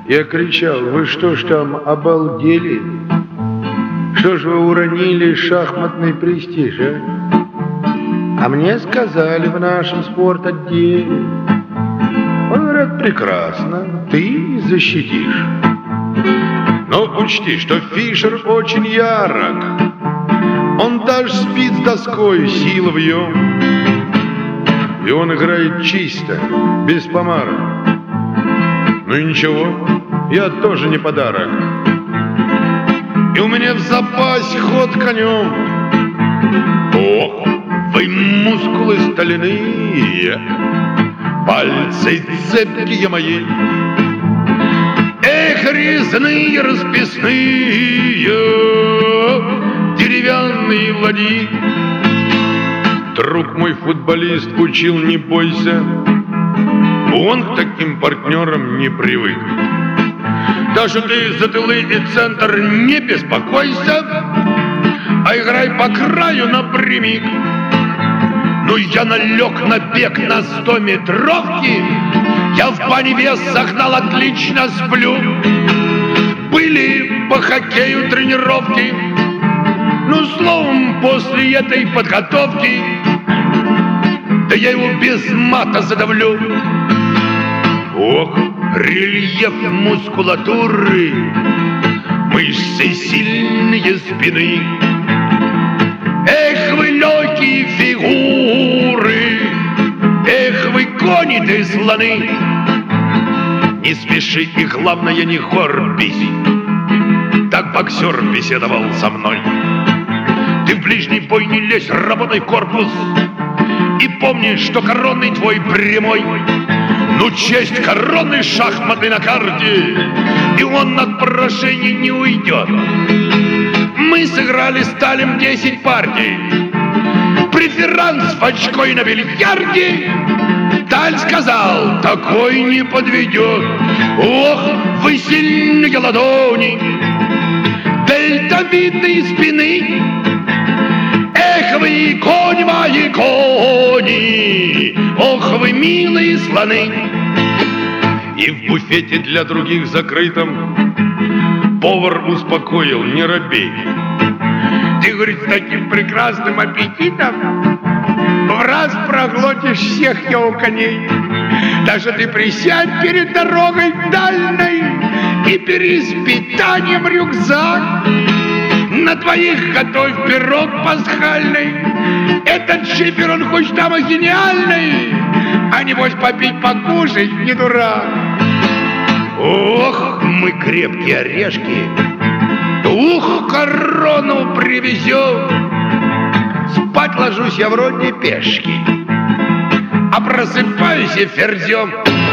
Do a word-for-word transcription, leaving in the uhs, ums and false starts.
Я кричал: вы что ж там, обалдели? Что ж вы уронили шахматный престиж, а? А мне сказали в нашем спорт-отделе. Он говорит: прекрасно, ты защитишь. Но учти, что Фишер очень ярок. Он даже спит с доской, сила в нем. И он играет чисто, без помарок. Ну и ничего, я тоже не подарок. И у меня в запасе ход конем. Ох, вы мускулы стальные, пальцы цепкие мои. Эх, резные расписные, деревянные ладьи. Друг мой футболист учил: не бойся, он к таким партнерам не привык. Даже ты за тылы и центр не беспокойся, а играй по краю напрямик. Ну я налег на бег на стометровки, я в бане вес загнал, отлично сплю. Были по хоккею тренировки, ну словом, после этой подготовки да я его без мата задавлю. Ох, рельеф мускулатуры, мышцы сильные спины. Эх, вы легкие фигуры, эх, вы кони да слоны. Не смеши и, главное, не горбись. Так боксер беседовал со мной. Ты в ближний бой не лезь, работай корпус. И помни, что коронный твой прямой. Ну, честь короны шахматы на карте, и он от поражения не уйдет. Мы сыграли с Талем десять партий. Преферанс в очко и на бильярде. Таль сказал: такой не подведет. Ох, вы сильные ладони, дельтовидные спины. Эх, вы кони мои, кони, ох, вы милые слоны. И в буфете для других закрытом повар успокоил: не робей. Ты, говорит, с таким прекрасным аппетитом в раз проглотишь всех его коней. Даже ты присядь перед дорогой дальней и бери с питанием рюкзак. На твоих готовь пирог пасхальный. Этот шифер, он хоть там и гениальный, а небось попить, покушать не дурак. Ох, мы крепкие орешки, ух, корону привезем. Спать ложусь я вроде пешки, а просыпаюсь я ферзем.